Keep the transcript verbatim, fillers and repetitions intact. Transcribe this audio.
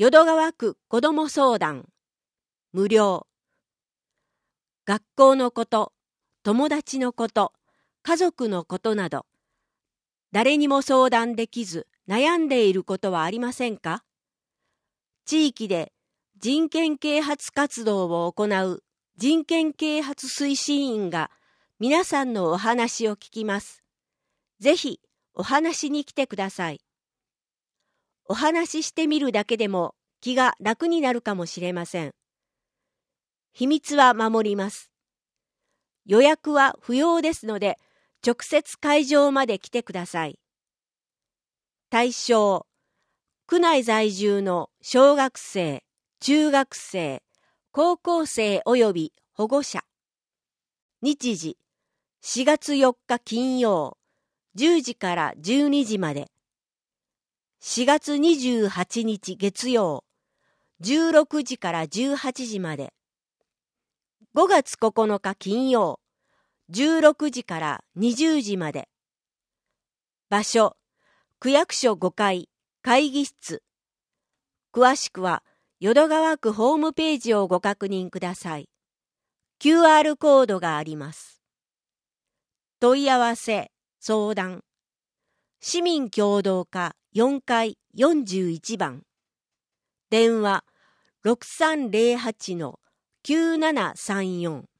淀川区子ども相談無料。学校のこと、友達のこと、家族のことなど、誰にも相談できず悩んでいることはありませんか？地域で人権啓発活動を行う人権啓発推進員が皆さんのお話を聞きます。ぜひお話に来てください。お話ししてみるだけでも気が楽になるかもしれません。秘密は守ります。予約は不要ですので、直接会場まで来てください。対象、区内在住の小学生、中学生、高校生及び保護者。日時、しがつよっか金曜、じゅうじからじゅうにじまで。しがつにじゅうはちにち月曜、じゅうろくじからじゅうはちじまで。ごがつここのか金曜、じゅうろくじからにじゅうじまで。場所、区役所ごかい、会議室。詳しくは、淀川区ホームページをご確認ください。キューアール コードがあります。問い合わせ、相談。市民協働課よんかいよんじゅういちばん。電話 ろくさんぜろはちのきゅうななさんよん。